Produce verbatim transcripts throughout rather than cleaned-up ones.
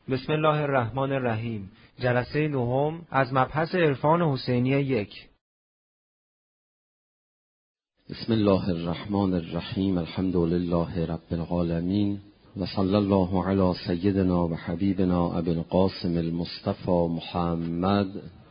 بسم الله الرحمن الرحیم. جلسه نهم از مبحث عرفان حسینیه یک. بسم الله الرحمن الرحیم. الحمد لله رب العالمین و صلی الله علی سیدنا و حبیبنا ابی القاسم المصطفى محمد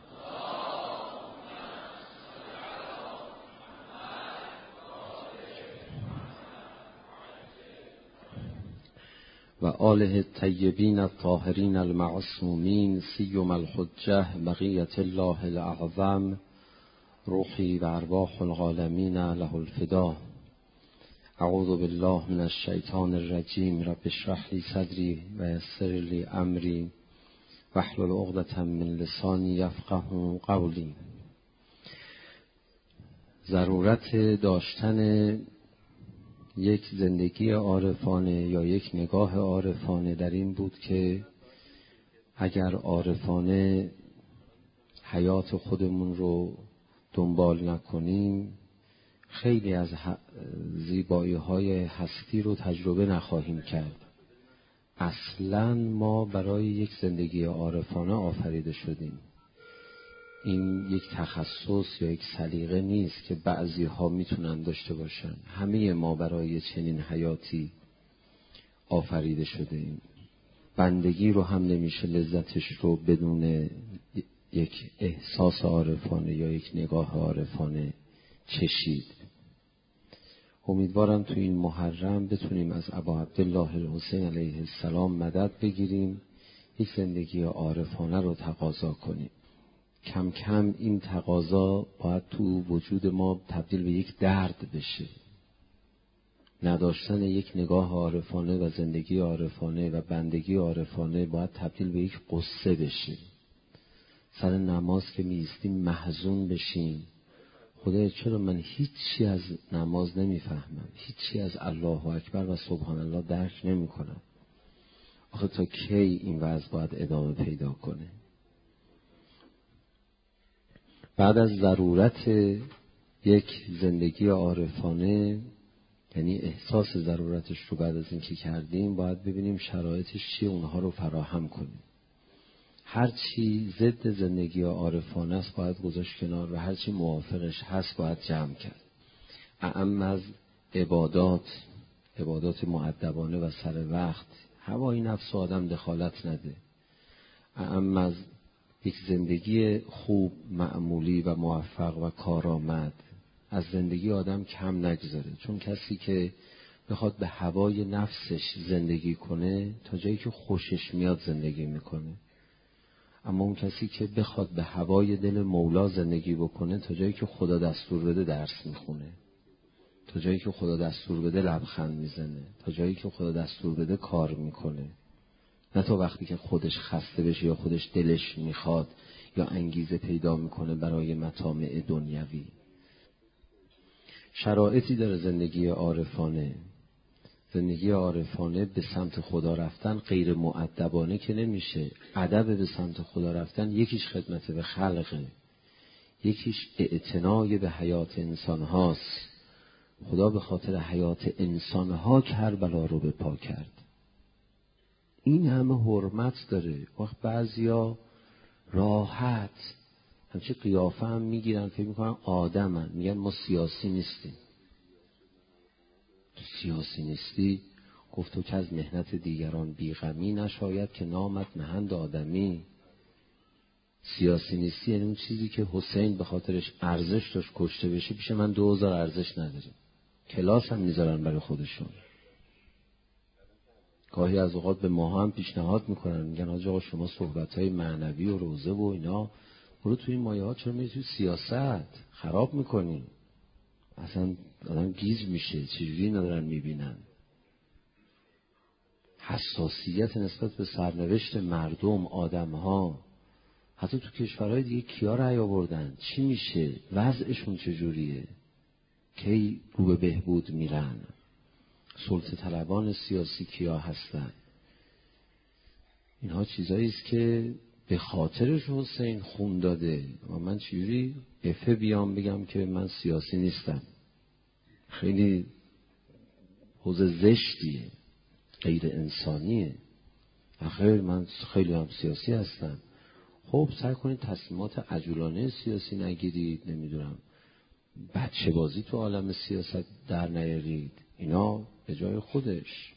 و آله الطیبین الطاهرین المعصومین سیما الحجة بقیة الله الاعظم روحی و ارواح العالمین له الفدا. اعوذ بالله من الشیطان الرجیم. رب اشرح لی صدری و یسر لی امری واحلل عقدة من لسانی یفقهوا قولی. ضرورت داشتن یک زندگی عارفانه یا یک نگاه عارفانه در این بود که اگر عارفانه حیات خودمون رو دنبال نکنیم خیلی از زیبایی های هستی رو تجربه نخواهیم کرد. اصلاً ما برای یک زندگی عارفانه آفریده شدیم. این یک تخصص یا یک سلیقه نیست که بعضی ها میتونن داشته باشن. همه ما برای چنین حیاتی آفریده شده ایم. بندگی رو هم نمیشه لذتش رو بدون یک احساس عارفانه یا یک نگاه عارفانه چشید. امیدوارم تو این محرم بتونیم از ابا عبدالله الحسین علیه السلام مدد بگیریم، یک زندگی عارفانه رو تقاضا کنیم. کم کم این تقاضا باید تو وجود ما تبدیل به یک درد بشه. نداشتن یک نگاه عارفانه و زندگی عارفانه و بندگی عارفانه باید تبدیل به یک قصه بشه. سر نماز که می ایستیم محزون بشیم، خدایا چرا من هیچی از نماز نمیفهمم، هیچی از الله اکبر و سبحان الله درک نمی کنم. آخه تا کی این وضع باید ادامه پیدا کنه؟ بعد از ضرورت یک زندگی عارفانه، یعنی احساس ضرورتش رو بعد از اینکه کردیم، باید ببینیم شرایطش چیه، اونها رو فراهم کنیم. هر چی ضد زندگی عارفانه است باید گذاشت کنار و هر چی موافقش هست باید جمع کرد. اعم از عبادات، عبادات مؤدبانه و سر وقت، هوای نفس آدم دخالت نده. اعم از یک زندگی خوب، معمولی و موفق و کارآمد، از زندگی آدم کم نگذاره. چون کسی که بخواد به هوای نفسش زندگی کنه تا جایی که خوشش میاد زندگی میکنه، اما اون کسی که بخواد به هوای دل مولا زندگی بکنه تا جایی که خدا دستور بده درس میخونه، تا جایی که خدا دستور بده لبخند میزنه، تا جایی که خدا دستور بده کار میکنه، نه تا وقتی که خودش خسته بشه یا خودش دلش میخواد یا انگیزه پیدا میکنه برای مطامع دنیوی. شرایطی داره زندگی عارفانه. زندگی عارفانه به سمت خدا رفتن غیر مؤدبانه که نمیشه. ادب به سمت خدا رفتن یکیش خدمت به خلقه، یکیش اعتنای به حیات انسان هاست. خدا به خاطر حیات انسان ها کربلا رو به پا کرد. این همه حرمت داره. وقت بعضیا راحت همچه قیافه هم میگیرن، فکر میکنن آدمن، میگن ما سیاسی نیستیم. تو سیاسی نیستی؟ گفت تو که از مهنت دیگران بیغمی نشاید که نامت نهند آدمی. سیاسی نیستی یعنی اون چیزی که حسین به خاطرش ارزش داشت کشته بشه پیش من دو هزار ارزش نداریم. کلاس هم میذارن برای خودشون. گاهی از اوقات به ما هم پیشنهاد میکنن، میگن آقا شما صحبت‌های معنوی و روزه و اینا برو توی این مایه ها، چرا میری توی سیاست؟ خراب میکنی. اصلا آدم گیج میشه، چجوری ندارن میبینن. حساسیت نسبت به سرنوشت مردم، آدم ها، حتی تو کشورهای دیگه کیا رأی آوردن، چی میشه، وضعشون چجوریه، کی رو به بهبود میرن، سلطه طلبان سیاسی کیا هستن. اینها چیزایی است که به خاطرش حسین خون داده. و من چجوری افه بیام بگم که من سیاسی نیستم؟ خیلی حوزه زشتیه، غیر انسانیه. آخه من خیلی هم سیاسی هستم. خب سعی کنید تصمیمات عجولانه سیاسی نگیرید، نمیدونم بچه بازی تو عالم سیاست در نیارید، اینا به جای خودش.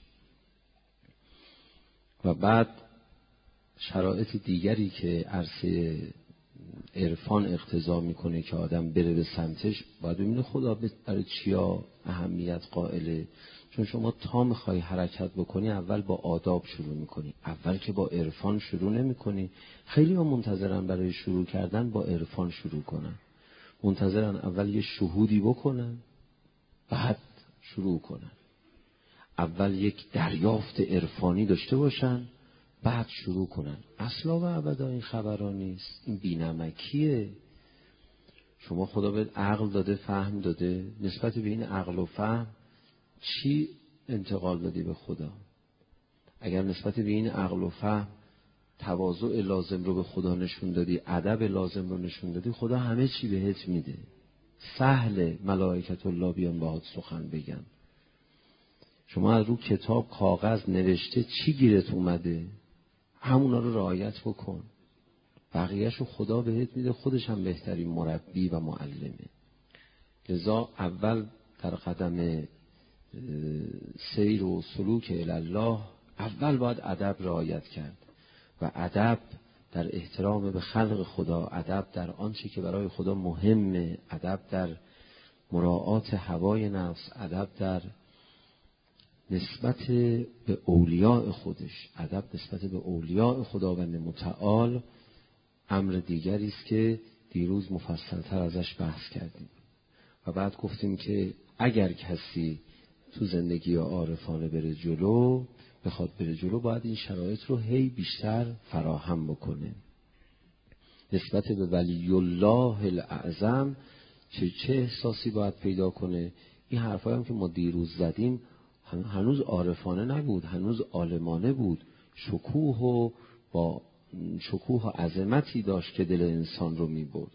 و بعد شرایط دیگری که عرصه عرفان اقتضا میکنه که آدم بره به سمتش، باید ببینه خدا برای چیا اهمیت قائله. چون شما تا میخوای حرکت بکنی اول با آداب شروع میکنی، اول که با عرفان شروع نمیکنی. خیلی ها منتظرن برای شروع کردن با عرفان شروع کنن، منتظرن اول یه شهودی بکنن بعد شروع کنن، اول یک دریافت عرفانی داشته باشن بعد شروع کنن. اصلا و ابدا این خبرها نیست، این بی‌نمکیه. شما خدا بهت عقل داده، فهم داده، نسبت به این عقل و فهم چی انتقال دادی به خدا؟ اگر نسبت به این عقل و فهم تواضع لازم رو به خدا نشون دادی، ادب لازم رو نشون دادی، خدا همه چی بهت میده. سهل ملائکت الله بیان باهات سخن بگن. شما از رو کتاب کاغذ نوشته چی گیرت اومده، همونا رو رعایت بکن، بقیه‌شو خدا بهت میده. خودش هم بهترین مربی و معلمه. لذا اول در قدم سیر و سلوک الله اول باید ادب رعایت کرد و ادب در احترام به خلق خدا، ادب در آنچه که برای خدا مهمه، ادب در مراعات هوای نفس، ادب در نسبت به اولیاء خودش، ادب نسبت به اولیاء خداوند متعال امر دیگری است که دیروز مفصل‌تر ازش بحث کردیم. و بعد گفتیم که اگر کسی تو زندگی عارفانه بره جلو، بخواد بره جلو، باید این شرایط رو هی بیشتر فراهم بکنه. نسبت به ولی الله الاعظم چه چه احساسی باید پیدا کنه؟ این حرفایی هم که ما دیروز زدیم هنوز عارفانه نبود، هنوز عالمانه بود. شکوه و با شکوه و عظمتی داشت که دل انسان رو می‌برد.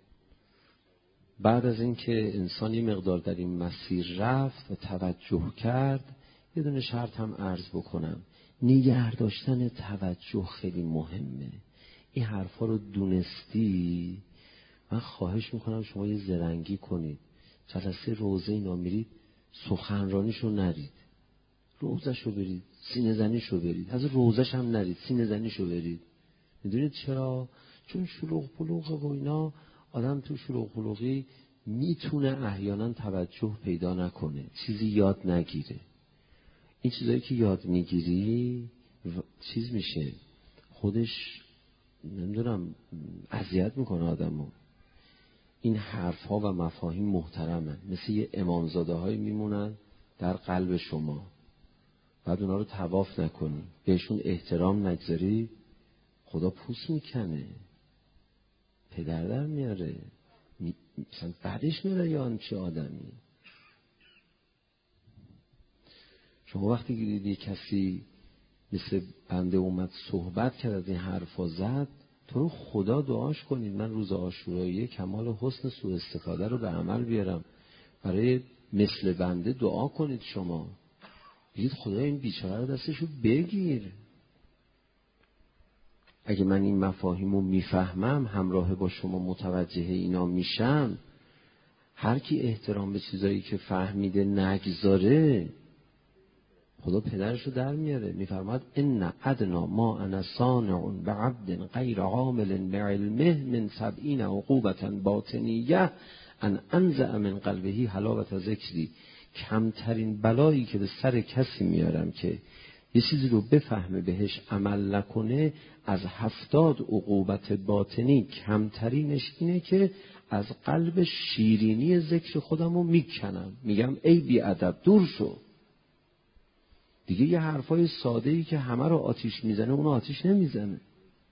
بعد از اینکه انسان یه مقدار در این مسیر رفت و توجه کرد، یه دونه شرط هم عرض بکنم، نگه داشتن توجه خیلی مهمه. این حرفا رو دونستی، من خواهش میکنم شما یه زرنگی کنید، جلسه روزه اینا میرید سخنرانیشو نرید، روزشو برید، سینه زنیشو برید، از روزش هم نرید، سینه زنیشو برید. میدونید چرا؟ چون شلوغ پلوغ و اینا، آدم تو شلوغ پلوغی میتونه احیانا توجه پیدا نکنه، چیزی یاد نگیره. این چیزایی که یاد میگیری چیز میشه، خودش نمیدونم اذیت میکنه آدمو. این حرف ها و مفاهیم محترمه، مثل یه امامزاده های میمونن در قلب شما، بعد اونا رو طواف نکنی، بهشون احترام نگذاری، خدا پوست میکنه، پدر در میاره، مثلا بعدش میاره یا چه آدمی. شما وقتی که دیدی کسی مثل بنده اومد صحبت کرد، از این حرفا زد، تو رو خدا دعاش کنید من روز عاشورایی کمال حسن سوء استفاده رو به عمل بیارم. برای مثل بنده دعا کنید. شما بگید خدا این بیچاره رو دستشو بگیر. اگه من این مفاهیم رو میفهمم، همراه با شما متوجه اینا میشم، هر کی احترام به چیزایی که فهمیده نگذاره، خدا پدرش رو در میاره. میفرماد ان ادنا ما انا صانع بعبد غیر عامل بعلمه من سبعین عقوبة باطنیه ان انزع من قلبه حلاوت ذکری. کمترین بلایی که به سر کسی میارم که یه چیزی رو بفهمه بهش عمل نکنه، از هفتاد عقوبت باطنی کمترینش اینه که از قلب شیرینی ذکر خودم رو میکنم، میگم ای بی ادب دور شو. دیگه یه حرفای ساده‌ای که همه رو آتیش میزنه اون آتیش نمیزنه.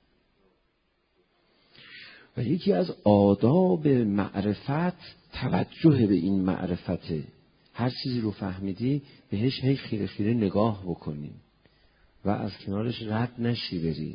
و یکی از آداب معرفت توجه به این معرفته. هر چیزی رو فهمیدی بهش هی خیره خیره نگاه بکنی و از کنارش رد نشی بری.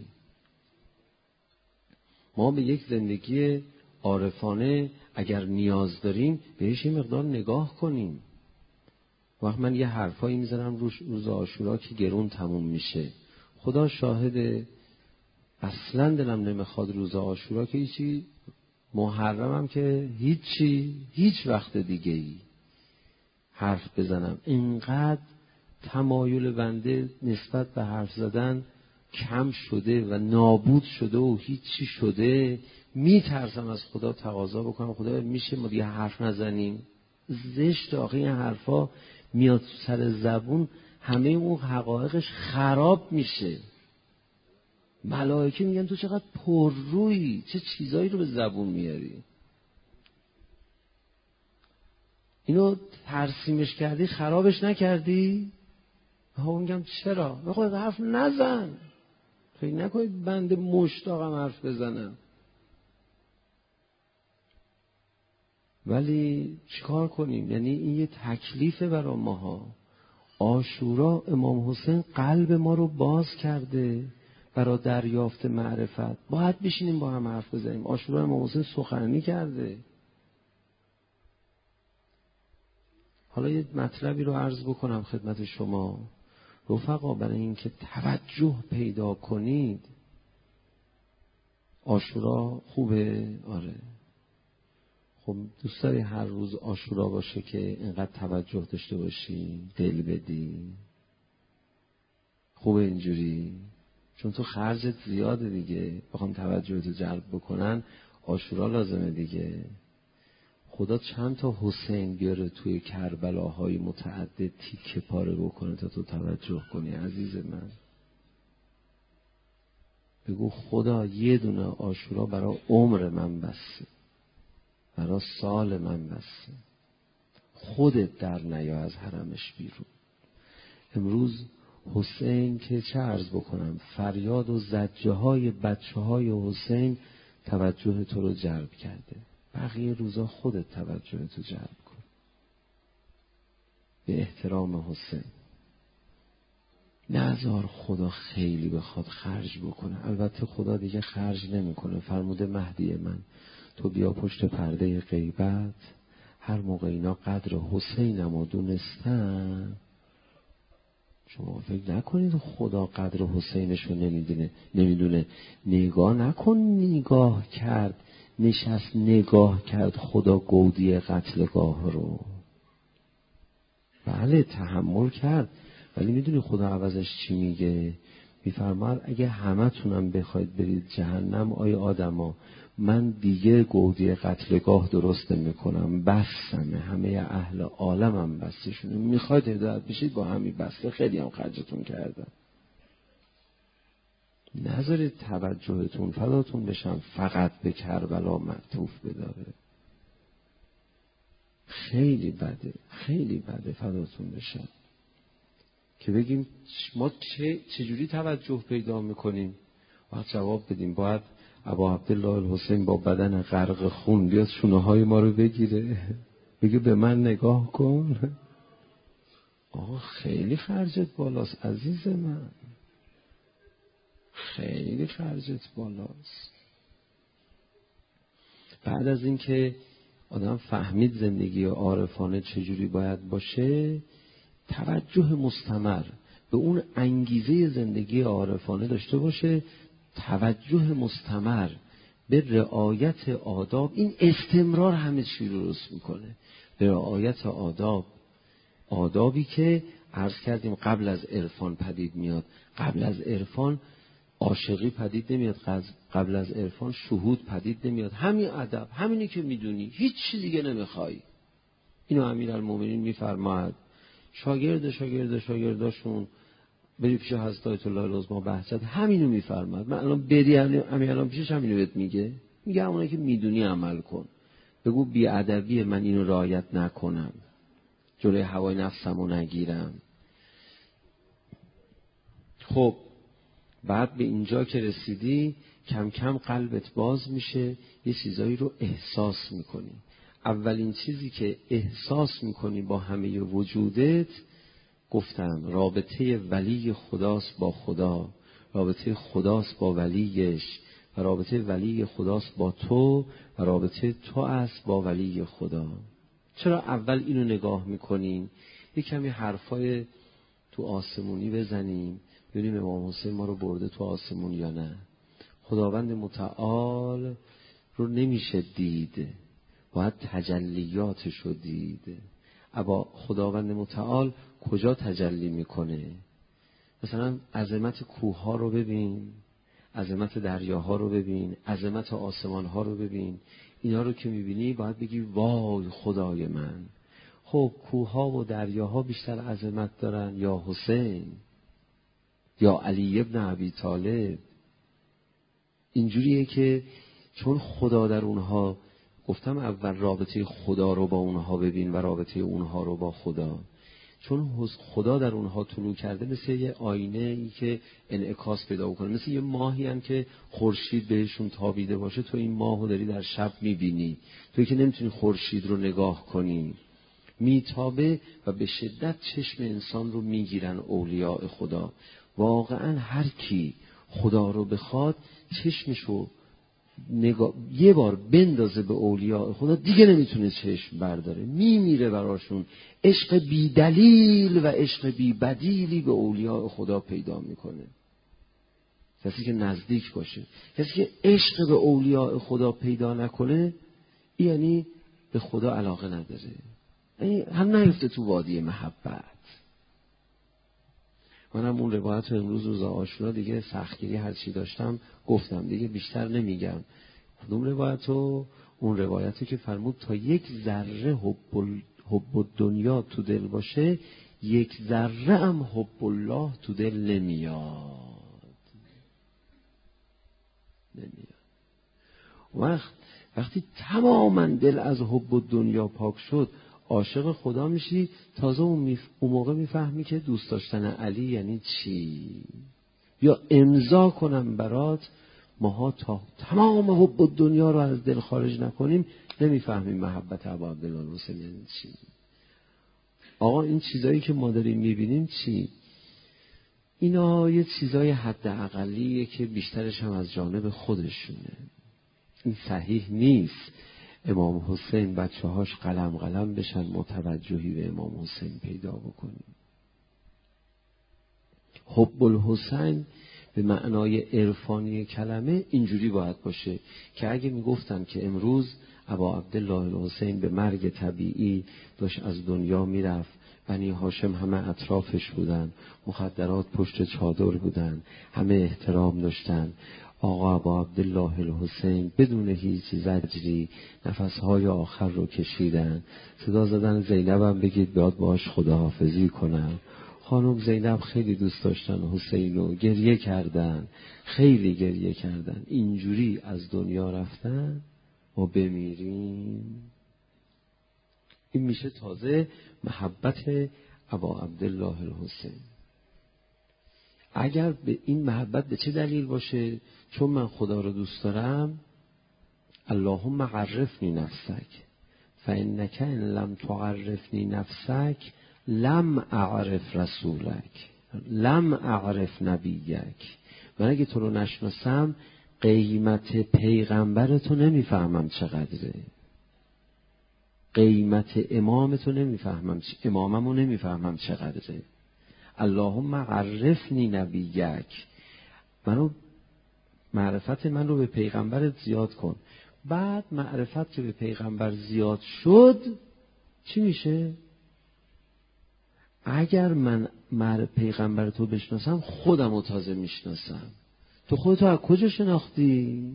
ما به یک زندگی عارفانه اگر نیاز داریم بهش یه مقدار نگاه کنیم. وقت من یه حرفایی میزنم روز عاشورا که گرون تموم میشه، خدا شاهد، اصلا دلم نمیخواد روز عاشورا که هیچی، محرمم که هیچی، هیچ وقت دیگه ای حرف بزنم. اینقدر تمایل بنده نسبت به حرف زدن کم شده و نابود شده و هیچی شده، میترسم از خدا تقاضا بکنم خدا میشه ما دیگه حرف نزنیم؟ زشت آخه این حرفا میاد سر زبون، همه اون حقایقش خراب میشه. ملائکه میگن تو چقدر پررویی، چه چیزایی رو به زبون میاری. اینو ترسیمش کردی، خرابش نکردی؟ ها میگم چرا؟ بخواد حرف نزن، فکر نکنید بنده مشتاقم حرف بزنم. ولی چیکار کنیم؟ یعنی این یه تکلیفه برای ماها. عاشورا امام حسین قلب ما رو باز کرده برای دریافت معرفت. باید بشینیم با هم حرف بزنیم. عاشورا امام حسین سخنرانی کرده. حالا یه مطلبی رو عرض بکنم خدمت شما رفقا، برای اینکه توجه پیدا کنید. عاشورا خوبه؟ آره. خب دوست داری هر روز عاشورا باشه که اینقدر توجه داشته باشی، دل بدی؟ خوبه اینجوری؟ چون تو خرجت زیاده دیگه، بخوام توجهتو جلب بکنن عاشورا لازمه دیگه. خدا چند تا حسین بیاره توی کربلاهای متعدد تیکه پاره بکنه تا تو توجه کنی عزیز من. بگو خدا یه دونه عاشورا برای عمر من بسه، برای سال من بسه، خودت در نیا از حرمش بیرون. امروز حسین که چه عرض بکنم، فریاد و زجه های بچه های حسین توجه تو رو جلب کرده. بقیه روزا خودت توجه تو جلب کن به احترام حسین. نذار خدا خیلی بخواد خرج بکنه. البته خدا دیگه خرج نمیکنه. فرموده مهدی من تو بیا پشت پرده غیبت، هر موقع اینا قدر حسینمو دونستن. شما فکر نکنید خدا قدر حسینشو نمیدونه نمیدونه نگاه نکن، نگاه کرد، نشست نگاه کرد خدا گودی قتلگاه رو. بله تحمل کرد، ولی میدونی خدا عوضش چی میگه؟ میفرماد اگه همه تونم بخواید برید جهنم آی آدما، من دیگه گودی قتلگاه درست نمیکنم، بسمه، همه اهل عالمم بستشونه، میخواید هدایت بشید با همین بسته، خیلی هم خرجتون کردم. نذارید توجهتون فداتون بشم فقط به کربلا معطوف بداره. خیلی بده، خیلی بده، فداتون بشم که بگیم ما چه چجوری توجه پیدا میکنیم. وقت جواب بدیم باید ابا عبدالله الحسین با بدن غرق خون بیاد شونه های ما رو بگیره بگه به من نگاه کن. آقا خیلی خرجت بالاست عزیز من، خیلی خرجت بالاست. بعد از اینکه آدم فهمید زندگی عارفانه چجوری باید باشه، توجه مستمر به اون انگیزه زندگی عارفانه داشته باشه، توجه مستمر به رعایت آداب. این استمرار همه چی رو درست میکنه. به رعایت آداب، آدابی که عرض کردیم قبل از عرفان پدید میاد. قبل از عرفان عاشقی پدید نمیاد، قبل از عرفان شهود پدید نمیاد. همین ادب، همینی که میدونی، هیچ چیز دیگه نمیخوای. اینو امیرالمومنین میفرماد شاگرد شاگرد شاگرداشون بری پیش حضرت آیت الله العظما بهجت، همینو میفرماد. من الان بری همین الان پیشش همینو بهت میگه، میگه همونایی که میدونی عمل کن. بگو بی ادبی من اینو رعایت نکنم، جلوی هوای نفسمو نگیرم. خب بعد به اینجا که رسیدی کم کم قلبت باز میشه، یه چیزایی رو احساس میکنی. اولین چیزی که احساس میکنی با همه وجودت، گفتم رابطه ولی خداست با خدا، رابطه خداست با ولیش، و رابطه ولی خداست با تو، و رابطه تو است با ولی خدا. چرا اول اینو نگاه میکنین؟ یه کمی حرفای تو آسمونی بزنیم ببینیم امام حسین ما رو برده تو آسمون یا نه. خداوند متعال رو نمیشه دید، باید تجلیاتش رو دید. اما خداوند متعال کجا تجلی میکنه؟ مثلا عظمت کوه ها رو ببین، عظمت دریاها رو ببین، عظمت آسمان ها رو ببین. اینا رو که میبینی باید بگی وای خدای من. خب کوه ها و دریاها بیشتر عظمت دارن یا حسین یا علی ابن ابی طالب؟ اینجوریه که چون خدا در اونها، گفتم اول رابطه خدا رو با اونها ببین و رابطه اونها رو با خدا، چون خدا در اونها طلوع کرده، مثل یه آینه ای که انعکاس پیدا کنه، مثل یه ماهی هم که خورشید بهشون تابیده باشه. تو این ماهو داری در شب میبینی، توی که نمیتونی خورشید رو نگاه کنی، میتابه و به شدت چشم انسان رو میگیرن اولیاء خدا. واقعا هر کی خدا رو بخواد چشمشو نگاه یه بار بندازه به اولیاء خدا، دیگه نمیتونه چشم برداره، میمیره براشون. عشق بی دلیل و عشق بی بدیلی به اولیاء خدا پیدا میکنه. کسی که نزدیک باشه، کسی که عشق به اولیاء خدا پیدا نکنه، یعنی به خدا علاقه نداره، یعنی هم نیفته تو وادی محبت. منم اون روایت رو امروز روز عاشورا دیگه سختگیری هر چی داشتم گفتم، دیگه بیشتر نمیگم. کدوم روایت رو؟ اون روایتی که فرمود تا یک ذره حب, حب دنیا تو دل باشه، یک ذره هم حب الله تو دل نمیاد. نمیاد. وقت وقتی تماما دل از حب دنیا پاک شد، عاشق خدا میشی. تازه اون, میف... اون موقع میفهمی که دوست داشتن علی یعنی چی. یا امضا کنم برات، ماها تا تمام حب دنیا رو از دل خارج نکنیم نمیفهمیم محبت ابا عبدالله الحسین یعنی چی. آقا این چیزایی که ما داریم میبینیم چی؟ اینا یه چیزای حد اقلیه که بیشترش هم از جانب خودشونه. این صحیح نیست امام حسین بچه هاش قلم قلم بشن متوجهی به امام حسین پیدا بکنیم. حب الحسین به معنای عرفانی کلمه اینجوری باید باشه که اگه میگفتن که امروز ابا عبدالله الحسین به مرگ طبیعی داشت از دنیا میرفت، بنی هاشم همه اطرافش بودن، مخدرات پشت چادر بودن، همه احترام داشتن، آقا ابا عبدالله الحسین بدون هیچ زجری نفسهای آخر رو کشیدن، صدا زدن زینبم بگید بیاد باهاش خداحافظی کنم. خانم زینب خیلی دوست داشتن حسین رو، گریه کردن، خیلی گریه کردن. اینجوری از دنیا رفتن ما بمیریم؟ این میشه تازه محبت ابا عبدالله الحسین. اگر به این محبت به چه دلیل باشه؟ چون من خدا رو دوست دارم. اللهم عرفنی نفسک فانک ان لم تعرفنی نفسک لم اعرف رسولک لم اعرف نبیک. من اگه تو رو نشناسم قیمت پیغمبر تو نمیفهمم چقدره، قیمت امام تو نمیفهمم، اماممو نمیفهمم چقدره. اللهم عرفنی نبیک، منو معرفت من رو به پیغمبرت زیاد کن. بعد معرفت که به پیغمبر زیاد شد چی میشه؟ اگر من مر پیغمبر تو بشناسم خودم رو تازه میشناسم. تو خودتو از کجا شناختی؟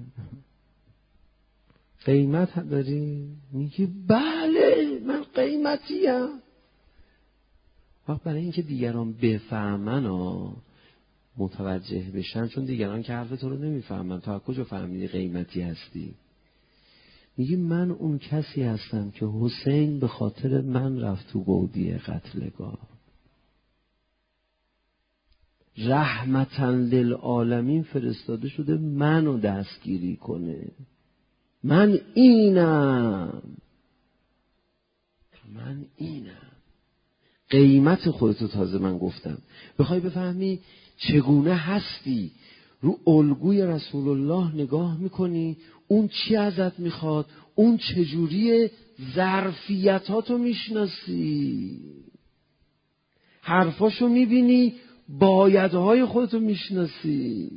قیمت داری؟ میگی بله من قیمتیم. وقت برای اینکه دیگران بفهمن و متوجه بشن، چون دیگران که حرف تو رو نمیفهمن، تو از کجا فهمیدی قیمتی هستی؟ میگی من اون کسی هستم که حسین به خاطر من رفت تو گودی قتلگاه، رحمتاً للعالمین فرستاده شده منو دستگیری کنه. من اینم من اینم قیمت خودتو تازه من گفتم. بخوای بفهمی چگونه هستی، رو الگوی رسول الله نگاه میکنی، اون چی ازت میخواد، اون چجوریه، ظرفیتاتو میشناسی، حرفاشو میبینی، بایدهای خودتو میشناسی.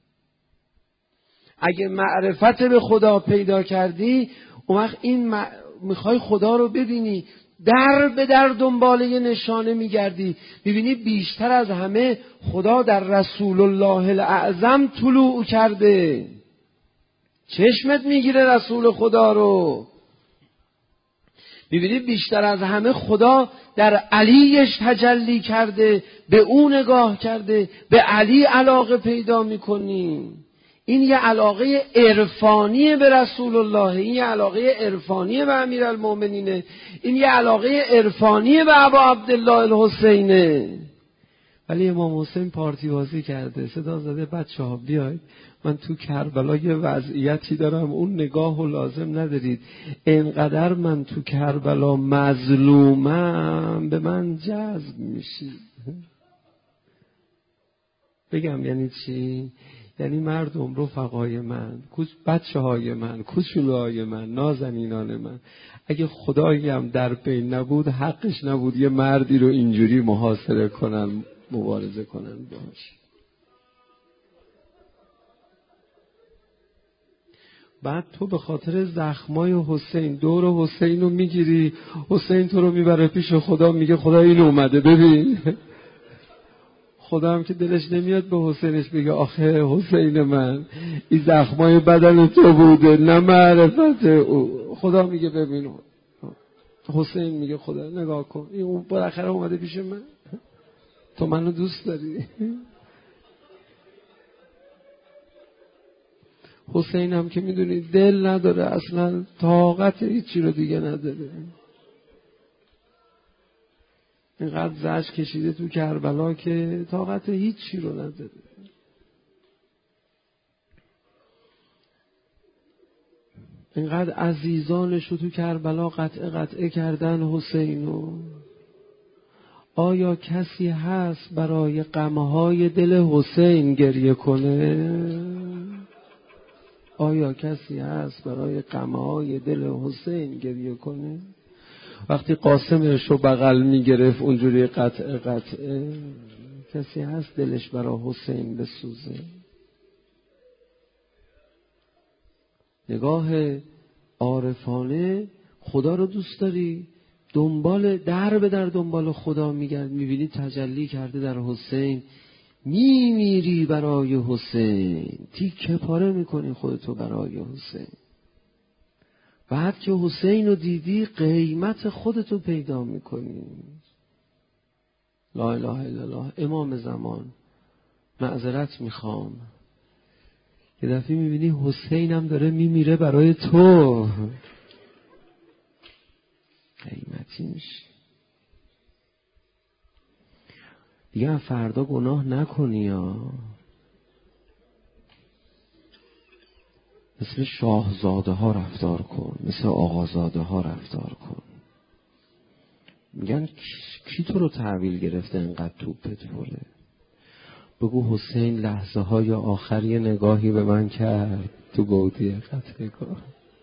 اگه معرفت به خدا پیدا کردی، اون وقت این م... میخوای خدا رو ببینی، در به در دنبال یه نشانه میگردی، میبینی بیشتر از همه خدا در رسول الله الاعظم طلوع کرده. چشمت میگیره رسول خدا رو، میبینی بیشتر از همه خدا در علیش تجلی کرده، به اون نگاه کرده، به علی علاقه پیدا میکنی. این یه علاقه عرفانی به رسول الله، این یه علاقه عرفانی به امیرالمومنینه، این یه علاقه عرفانی به ابا عبدالله الحسینه. ولی امام حسین پارتی بازی کرده، صدا زده بچه ها بیاید من تو کربلا یه وضعیتی دارم، اون نگاه و لازم ندارید، اینقدر من تو کربلا مظلومم به من جذب میشید. بگم یعنی چی؟ یعنی مردم رفقای من، بچه های من، کوچولوهای من، نازنینان من، اگه خدایی هم در بین نبود حقش نبود یه مردی رو اینجوری محاصره کنن، مبارزه کنن باش. بعد تو به خاطر زخمای حسین دور حسین رو میگیری، حسین تو رو میبره پیش خدا، میگه خدا این اومده ببین. خدا هم که دلش نمیاد به حسینش بگه آخه حسین من این زخمای بدن تو بوده نه معرفت او. خدا میگه ببین، حسین میگه خدا نگاه کن این اون بالاخره اومده پیش من، تو منو دوست داری. حسین هم که میدونی دل نداره اصلا، طاقت هیچی رو دیگه نداره، اینقدر زجر کشیده تو کربلا که طاقت هیچی رو نداره. اینقدر عزیزانش رو تو کربلا قطعه قطعه کردن حسینو. آیا کسی هست برای غمهای دل حسین گریه کنه؟ آیا کسی هست برای غمهای دل حسین گریه کنه؟ وقتی قاسمش رو بغل میگرفت اونجوری قطعه قطعه، کسی هست دلش برای حسین بسوزه؟ نگاه عارفانه خدا رو دوست داری، دنبال در به در دنبال خدا میگرد، میبینی تجلی کرده در حسین، میمیری برای حسین، تیکه پاره میکنی خودتو برای حسین. بعد که حسین رو دیدی قیمت خودتو پیدا میکنی. لا اله الا الله. امام زمان معذرت میخوام، یه دفعه میبینی حسین هم داره میمیره برای تو، قیمتی میشه دیگه. فردا گناه نکنی ها، مثل شاهزاده ها رفتار کن، مثل آقازاده ها رفتار کن. میگن کی تو رو تحویل گرفته انقدر توپت پره؟ بگو حسین لحظه های آخر یه نگاهی به من کرد تو گودی قتلگاه.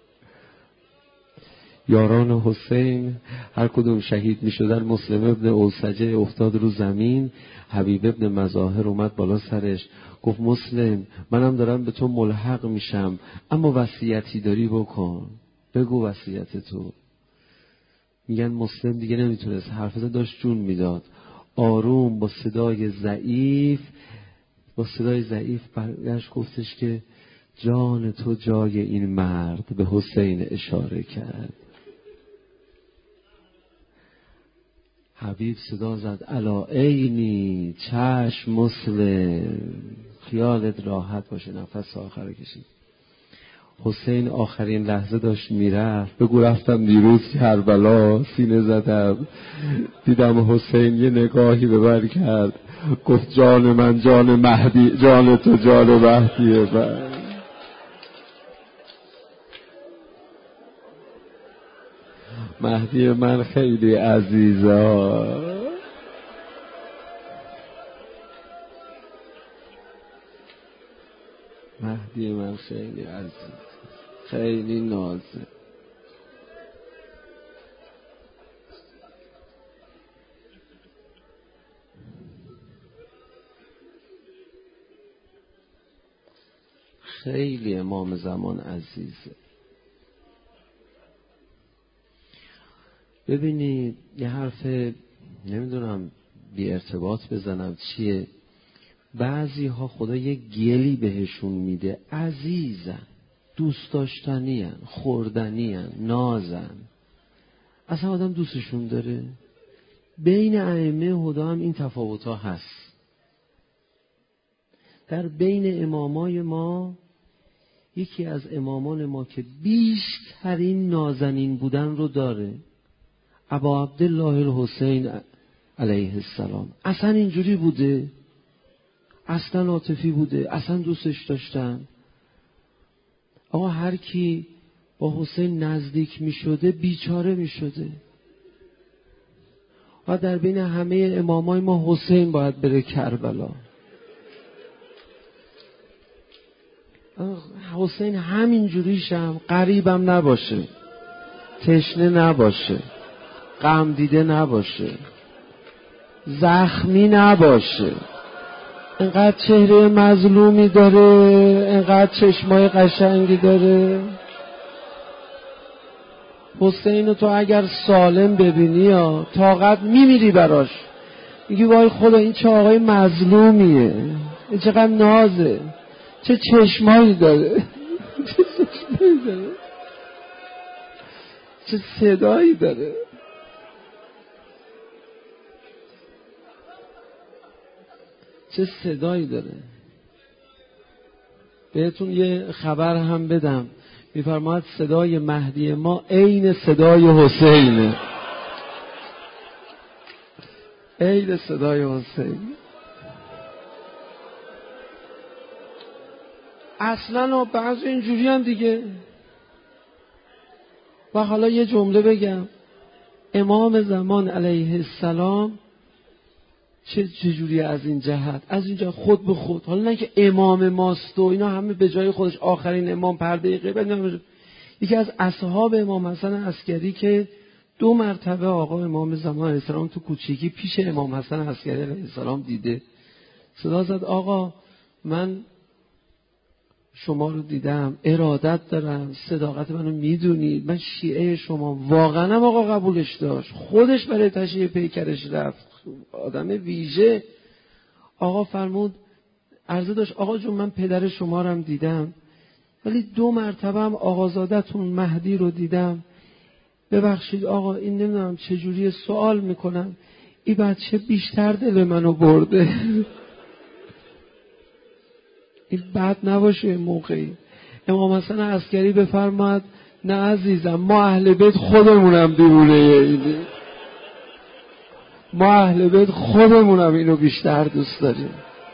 یاران حسین هر کدوم شهید می شدن، مسلم ابن اوسجه افتاد رو زمین، حبیب ابن مظاهر اومد بالا سرش گفت مسلم منم دارم به تو ملحق میشم، اما وصیتی داری بکن، بگو وصیت تو. میگن مسلم دیگه نمیتونست حرف بزنه، داشت جون میداد، آروم با صدای ضعیف با صدای ضعیف برگشت گفتش که جان تو جای این مرد، به حسین اشاره کرد. حبیب صدا زد الا عینی، چشم مسلم، خیالت راحت باشه، نفس آخر کشید. حسین آخرین لحظه داشت میرفت، بگو رفتم دیروز کربلا سینه زدم دیدم حسین یه نگاهی به من کرد، گفت جان من جان مهدی، جان تو جان مهدیه من. مهدی من خیلی عزیزا، مهدی من خیلی عزیز، خیلی نازه. خیلی امام زمان عزیزه. ببینید یه حرف نمیدونم بی ارتباط بزنم چیه، بعضی ها خدا یه گلی بهشون میده، عزیزن، دوست داشتنی هن، خوردنی هن، نازن، اصلا آدم دوستشون داره. بین ائمه هدا هم این تفاوت ها هست. در بین امامای ما یکی از امامان ما که بیشترین نازنین بودن رو داره، ابا عبدالله الحسین علیه السلام. اصلا اینجوری بوده، اصلا عاطفی بوده، اصلا دوستش داشتن. آقا هر کی با حسین نزدیک می شده بیچاره می شده. و در بین همه امامای ما حسین باید بره کربلا. حسین همینجوریشم غریبم نباشه، تشنه نباشه، غم دیده نباشه، زخمی نباشه، اینقدر چهره مظلومی داره، اینقدر چشمای قشنگی داره. حسین تو اگر سالم ببینی یا طاقت میمیری براش، میگی وای خدا این چه آقای مظلومیه، این چقدر نازه، چه چشمایی داره، چه چشمایی داره، چه صدایی داره. چه صدایی داره. بهتون یه خبر هم بدم، میفرماید صدای مهدی ما عین صدای حسینه، عین صدای حسین. اصلا بعضی اینجوری هم دیگه. و حالا یه جمله بگم، امام زمان علیه السلام چه چجوری از این جهت، از اینجا خود به خود، حالا نه که امام ماست و اینا همه به جای خودش آخرین امام پرده غیب. یکی از اصحاب امام حسن عسکری که دو مرتبه آقا امام زمان علیه السلام تو کوچیکی پیش امام حسن عسکری علیه السلام دیده، صدا زد آقا من شما رو دیدم، ارادت دارم، صداقت منو میدونید، من شیعه شما. واقعا هم آقا قبولش داشت، خودش برای تشییع پیکرش رفت، آدم ویژه. آقا فرمود عرضه داشت آقا جون من پدر شما رو هم دیدم، ولی دو مرتبه هم آقازادتون مهدی رو دیدم، ببخشید آقا این نمیدونم چجوری سوال میکنم، این بچه بیشتر دل منو برده. این بد نباشه موقعی. امام حسن عسکری بفرماد نه عزیزم، ما اهل بیت خودمونم دیوونه اینی، ما اهل بیت خودمونم اینو بیشتر دوست داریم.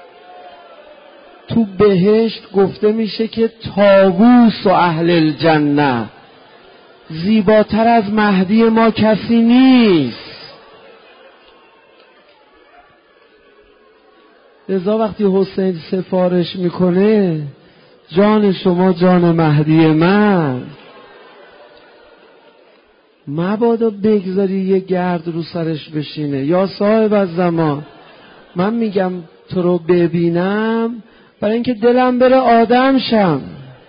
تو بهشت گفته میشه که طاووس و اهل الجنه، زیباتر از مهدی ما کسی نیست. لذا وقتی حسین سفارش میکنه جان شما جان مهدی من، مبادا بگذاری یه گرد رو سرش بشینه. یا صاحب الزمان من میگم تو رو ببینم برای اینکه دلم بره آدم شم.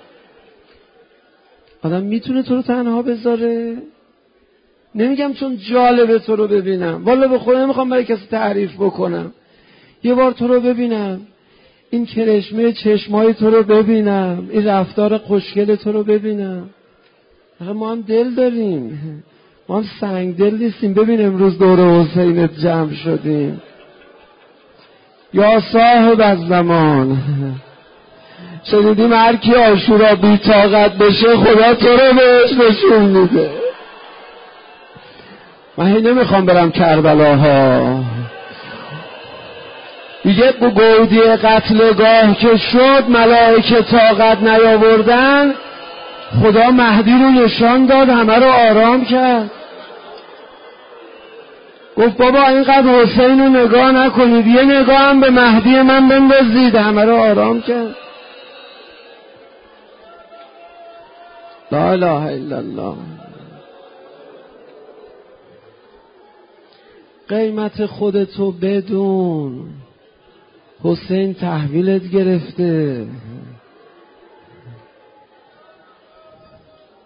آدم میتونه تو رو تنها بذاره؟ نمیگم چون جالبه تو رو ببینم، والا به خدا نمیخوام برای کسی تعریف بکنم، یه بار تو رو ببینم، این کرشمه چشمای تو رو ببینم، این رفتار خوشگل تو رو ببینم. ما هم دل داریم، ما هم سنگ دل نیستیم. ببین امروز دور حسینت جمع شدیم. یا صاحب الزمان شنیدیم هر کی عاشورا بی طاقت بشه خدا تو رو بهش نشون میده. من هی نمیخوام برم کربلاها دیگه، بو گودی قتلگاه که شد ملائکه طاقت نیاوردن، خدا مهدی رو نشان داد، همه رو آرام کرد. گفت بابا اینقدر حسین رو نگاه نکنید، یه نگاه هم به مهدی من بندازید، همه رو آرام کرد. لا اله الا الله. قیمت خودتو بدون، حسین تحویلت گرفته.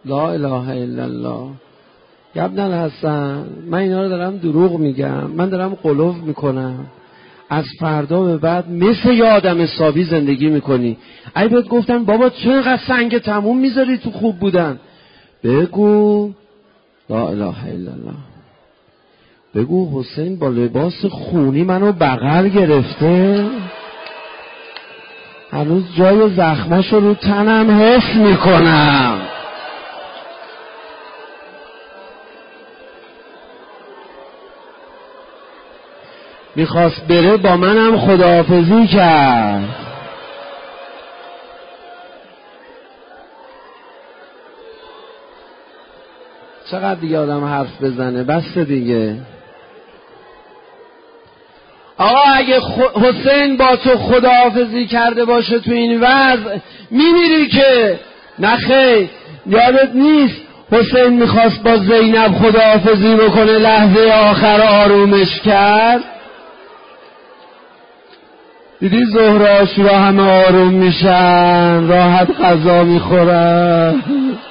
لا اله الا الله. ابن الحسن، من اینا رو دارم دروغ میگم؟ من دارم قلوف میکنم؟ از فردا به بعد مثل یه آدم حسابی زندگی میکنی. ای بهت گفتن بابا چرا اینقدر سنگ تموم میذاری تو خوب بودن؟ بگو لا اله الا الله. بگو حسین با لباس خونی منو بغل گرفته، هنوز جای زخمش رو تنم حس میکنم. میخواست بره با منم خداحافظی کرد. چقدر دیگه آدم حرف بزنه؟ بس دیگه. آقا اگه حسین با تو خداحافظی کرده باشه تو این وضع میمیری که؟ نخیر. یادت نیست حسین میخواست با زینب خداحافظی بکنه، لحظه آخر آرومش کرد؟ دیدی زهره عاشورا همه آروم میشن، راحت غذا میخورن،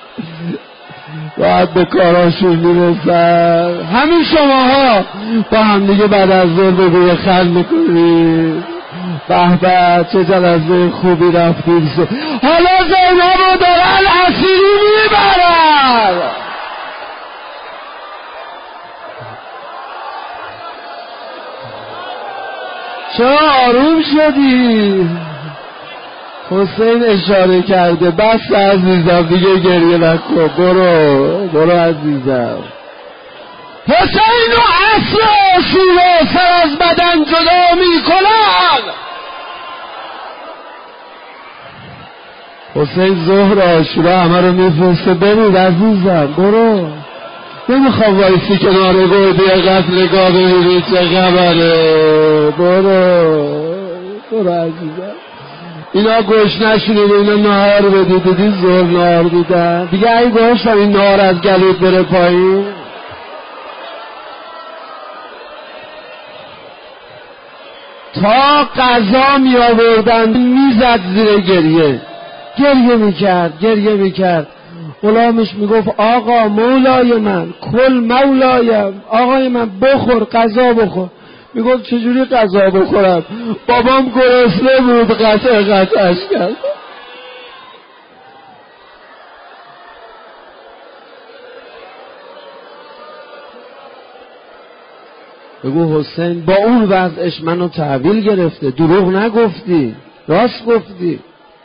راحت به کاراشون میرسن. همین شماها با هم دیگه بعد از ظهر به گوی خل میکنید، به به چه جلسه خوبی رفتیم. حالا زینب رو دارن اسیری میبرن. چرا آروم شدی؟ حسین اشاره کرده بس عزیزم دیگه گریه نکن، برو برو عزیزم. حسین و عصر عاشورا سر از بدن جدا میکنن. حسین ظهر عاشورا همه رو میفرسته، برید عزیزم برو. نمیخوام وایسی کنار گودی قتل نگاه ببینی چه خبره. برو برو عزیزم. اینا گوش نشونید، اینا نهار بدید. دیدی زور نهار دیدن دیگه. ای گوشتم این نهار از گلوت بره پایین. تا قضا می آوردن میزد زیر گریه، گریه میکرد گریه میکرد. غلامش میگفت آقا مولای من، کل مولایم، آقای من بخور غذا بخور. میگفت چجوری غذا بخورم؟ بابام گرسنه بود قطع قطعش کرد. بگو حسین با اون وضعش منو تحویل گرفته. دروغ نگفتی، راست گفتی.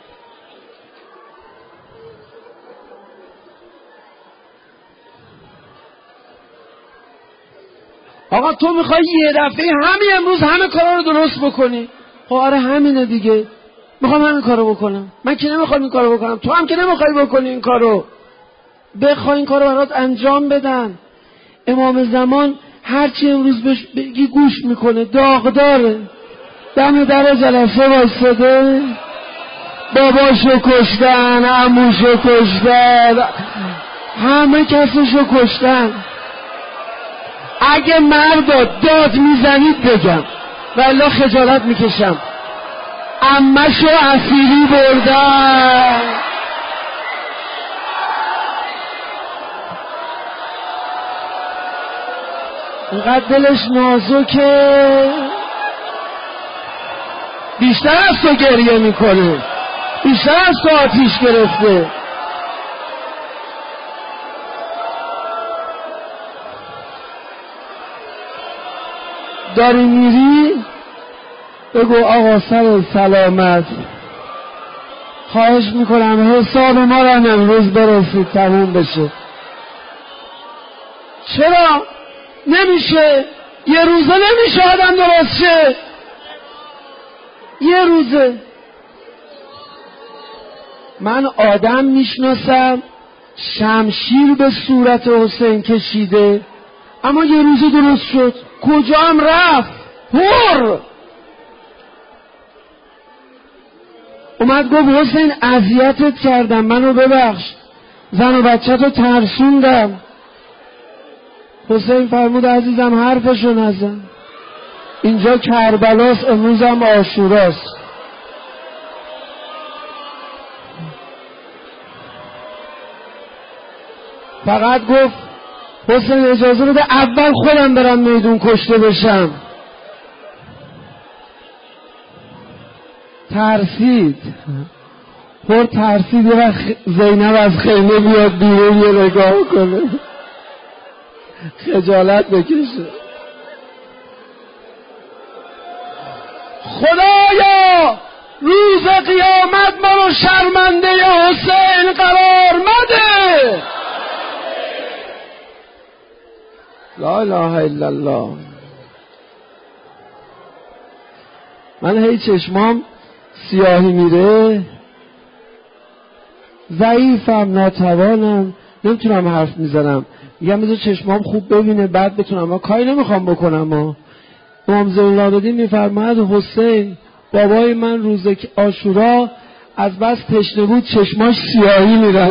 آقا تو میخوای یه دفعه همین امروز همه کارا رو درست بکنی؟ خب آره همینه دیگه، میخوام همین کارو بکنم. من که نمیخوام این کارو بکنم، تو هم که نمیخوای بکنی این کارو. بخوای این کارو برات انجام بدن. امام زمان هرچی امروز بهش بگی گوش میکنه. داغداره، دم در جلسه وایساده، باباشو کشتن، عموشو کشتن، همه کسشو کشتن. اگه مردا داد میزنید بگم والله خجالت میکشم. عمه‌شو اسیری بردن، اینقدر دلش نازکه بیشتر از تو گریه میکنه، بیشتر از تو آتیش گرفته. داری میری بگو آقا سر سلامت، خواهش میکنم حساب ما رو امروز برسید تموم بشه. چرا نمیشه؟ یه روزه نمیشه آدم درست شه؟ یه روزه. من آدم میشناسم شمشیر به صورت حسین کشیده اما یه روزه درست شد. کجا هم رفت؟ هر اومد گفت حسین اذیتت کردم، منو ببخش، زن و بچه تو ترسوندم. حسین فرمود عزیزم حرفشو نزن، اینجا کربلاست، امروزم عاشوراست. فقط گفت حسین اجازه بده اول خودم برم میدون کشته بشم. ترسید، پر ترسید. یه وقت زینب از خیمه بیاد بیرون یه نگاه کنه، خجالت بکشه. خدایا روز قیامت ما رو شرمنده حسین قرار مده. لا اله الا الله. من هی چشمام سیاهی میره، ضعیفم، ناتوانم، نمیتونم حرف میزنم. میگم بذار چشمام خوب ببینه بعد بتونم. ما کاری نمیخوام بکنم. ما امام زین العابدین میفرماید حسین بابای من روز عاشورا از بس تشنه بود چشماش سیاهی میرفت.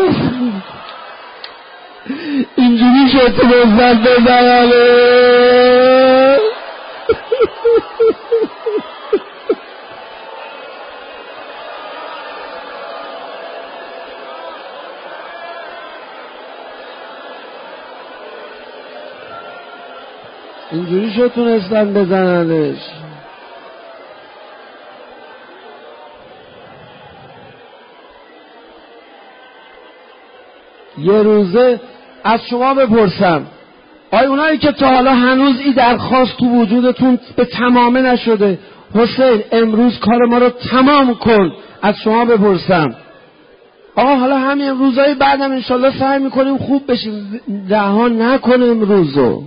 اینجوری شد تو بزد بزنه. اینجوری شد تونستن بزننش. یه روزه از شما بپرسم، آیا اونایی که تا حالا هنوز این درخواست تو وجودتون به تمامه نشده، حسین امروز کار ما رو تمام کن، از شما بپرسم. آقا حالا همین روزهای بعدم انشالله سعی میکنیم خوب بشیم، رها نکن امروزو.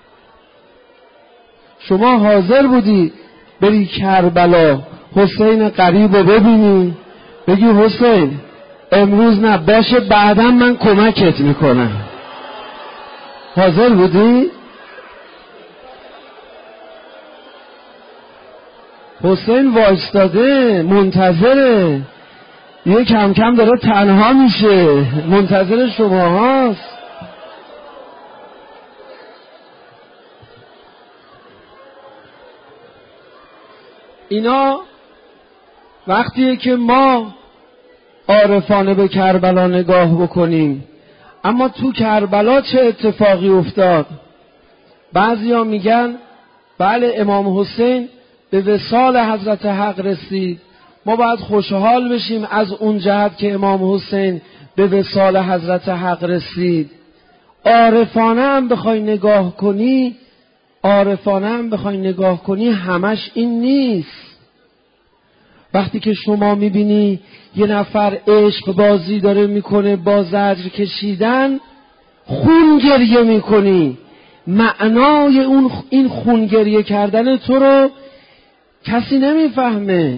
شما حاضر بودی بری کربلا حسین قریب رو ببینی بگی حسین امروز نه باشه بعدم من کمکت میکنم؟ حاضر بودی؟ حسین وایستاده منتظره، یه کم کم داره تنها میشه، منتظر شما هاست. اینا وقتیه که ما عارفانه به کربلا نگاه بکنیم. اما تو کربلا چه اتفاقی افتاد؟ بعضیا میگن بله امام حسین به وصال حضرت حق رسید، ما باید خوشحال بشیم از اون جهت که امام حسین به وصال حضرت حق رسید. عارفانه هم بخوای نگاه کنی، عارفانه هم بخوای نگاه کنی همش این نیست. وقتی که شما میبینی یه نفر عشق بازی داره میکنه با زجر کشیدن، خون گریه میکنی، معنای اون این خون گریه کردن تو رو کسی نمیفهمه.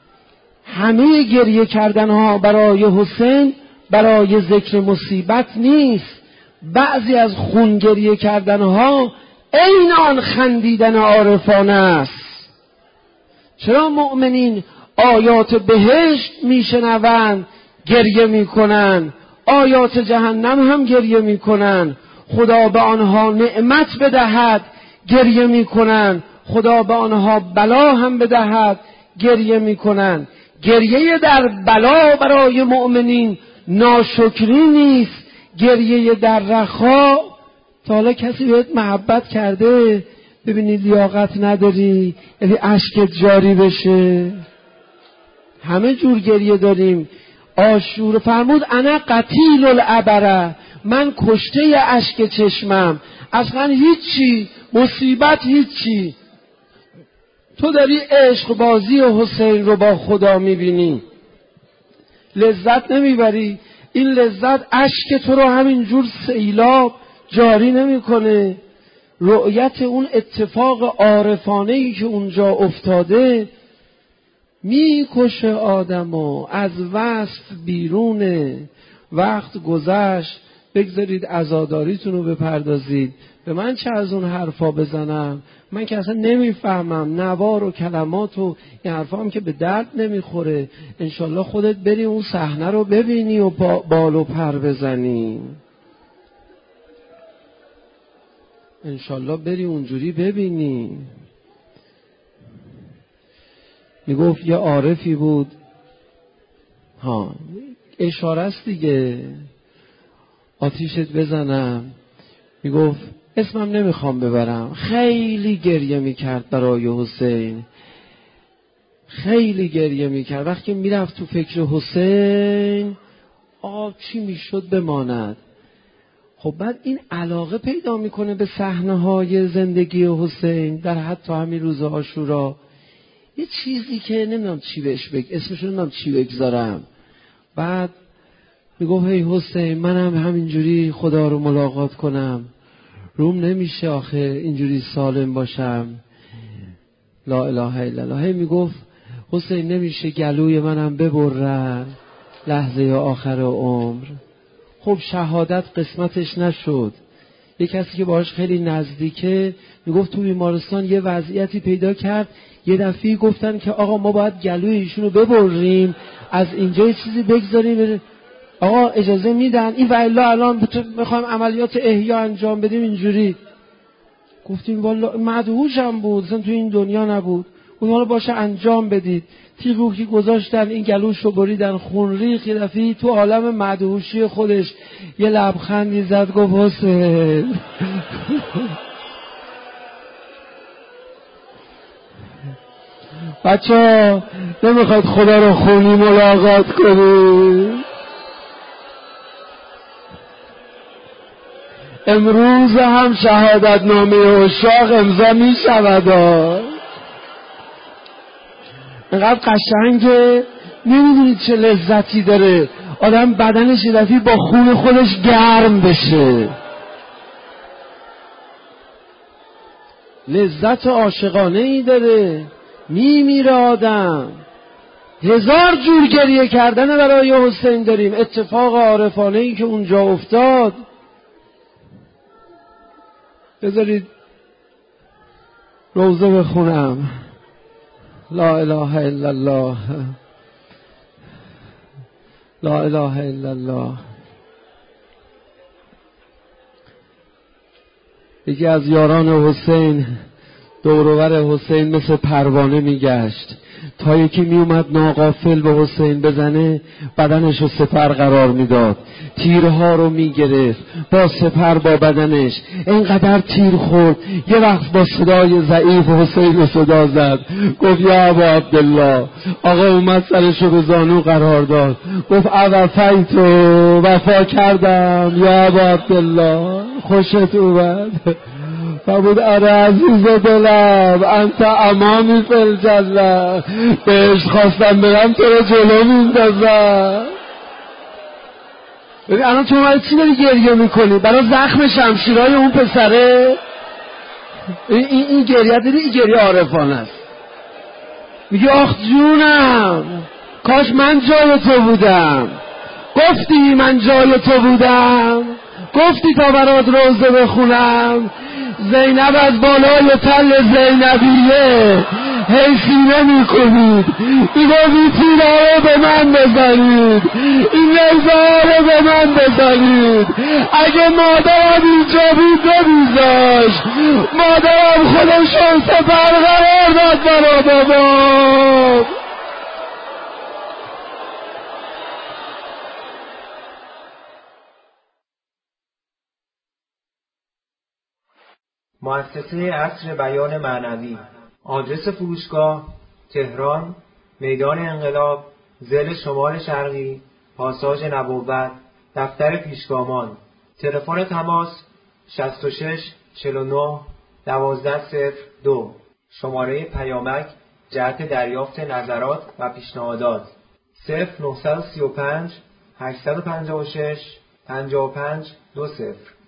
همه گریه کردن ها برای حسین برای ذکر مصیبت نیست. بعضی از خون گریه کردن ها عین آن خندیدن عارفانه است. چرا مؤمنین آیات بهشت میشنوند گریه میکنن، آیات جهنم هم گریه میکنن، خدا به آنها نعمت بدهد گریه میکنن، خدا به آنها بلا هم بدهد گریه میکنن. گریه در بلا برای مؤمنین ناشکری نیست، گریه در رخا. تا حالا کسی بهت محبت کرده ببینی لیاقت نداری یعنی اشکت جاری بشه؟ همه جور گریه داریم. عاشور فرمود انا قتیل العبره، من کشته اشک چشمم، اصلا هیچی، مصیبت هیچی. تو داری عشق بازی حسین رو با خدا میبینی، لذت نمیبری. این لذت اشک تو رو همینجور سیلاب جاری نمیکنه. رؤیت اون اتفاق عارفانه‌ای که اونجا افتاده میکشه آدمو، از وصف بیرونه. وقت گذشت، بگذارید عزاداریتون رو بپردازید. به من چه از اون حرفا بزنم؟ من که اصلا نمیفهمم نوار و کلمات و این حرفا هم که به درد نمیخوره. انشالله خودت بری اون صحنه رو ببینی و بال و پر بزنی، انشالله بری اونجوری ببینی. میگفت یه عارفی بود، ها اشاره است دیگه، آتیشت بزنم؟ میگفت اسمم نمیخوام ببرم. خیلی گریه میکرد برای حسین، خیلی گریه میکرد. وقتی میرفت تو فکر حسین آه چی میشد بماند. خب بعد این علاقه پیدا میکنه به صحنه‌های زندگی حسین در حتی همین روز عاشورا. یه چیزی که نمیدونم چی بهش بگ اسمش رو نمیدونم چی بگذارم. بعد میگم هی حسین منم همینجوری خدا رو ملاقات کنم، روم نمیشه آخه اینجوری سالم باشم. لا اله الا الله. هی میگفت حسین نمیشه گلوی منم ببرن لحظه آخر عمر. خب شهادت قسمتش نشد. یه کسی که باهاش خیلی نزدیکه میگفت تو بیمارستان یه وضعیتی پیدا کرد، یه دفعه گفتن که آقا ما باید گلوی ایشونو ببریم از اینجا یه چیزی بگذاریم. آقا اجازه میدن؟ این والله الان میخوایم عملیات احیا انجام بدیم اینجوری. گفتیم والله مدهوشم بود، اصلا تو این دنیا نبود. اونها رو باشه انجام بدید. تیغو که گذاشتن این گلوش رو بریدن، خون ریخت. یه دفعه تو عالم مدهوشی خودش یه لبخندی زد گفت حسین بچه ها نمیخواید خدا رو خونی ملاقات کنید؟ امروز هم شهادت نامه عشاق امضا می شود. اینقدر قشنگه، نمیدونید چه لذتی داره آدم بدنش یه دفعه با خون خودش گرم بشه. لذت عاشقانه ای داره. میمیره آدم. هزار جور گریه کردن برای حسین داریم. اتفاق عارفانه ای که اونجا افتاد. بذارید روزه بخونم. لا اله الا الله، لا اله الا الله. یکی از یاران حسین دور و بر حسین مثل پروانه میگشت تا یکی میومد ناغافل به حسین بزنه بدنش رو سپر قرار میداد، تیرها رو میگرفت با سپر با بدنش. اینقدر تیر خورد یه وقت با صدای ضعیف حسین رو صدا زد، گفت یا ابا عبدالله. آقا اومد سرش رو به زانو قرار داد، گفت اوفیت و وفا کردم یا ابا عبدالله. خوشت اومد؟ فبود اره عزیز دلم انت امامی فی الجنه. بهشت خواستم برم تو رو جلو میندازم. ببین الان تو اومدی چی داری گریه میکنی؟ برای زخم شمشیرهای اون پسره؟ این, این, این گریه داری؟ این گریه عارفانه است. میگی آخ جونم کاش من جای تو بودم. گفتی من جای تو بودم؟ گفتی تا برات روزه بخونم؟ زینب از بالای تل زینبیه هی سینه میکنید، میگو این تیره رو به من بزنید، این نیزه رو به من بزنید. اگه مادرم اینجا بود نمیذاشت، مادرم خودشون سپر قرار داد برا بابام. مؤسسه عصر بیان معنوی. آدرس فروشگاه تهران، میدان انقلاب، ضلع شمال شرقی، پاساژ نبوت، دفتر پیشگامان. تلفن تماس شصت و شش چهل و نه دوازده صفر دو. شماره پیامک جهت دریافت نظرات و پیشنهادات صفر نه سه پنج هشت پنج شش پنج پنج دو صفر.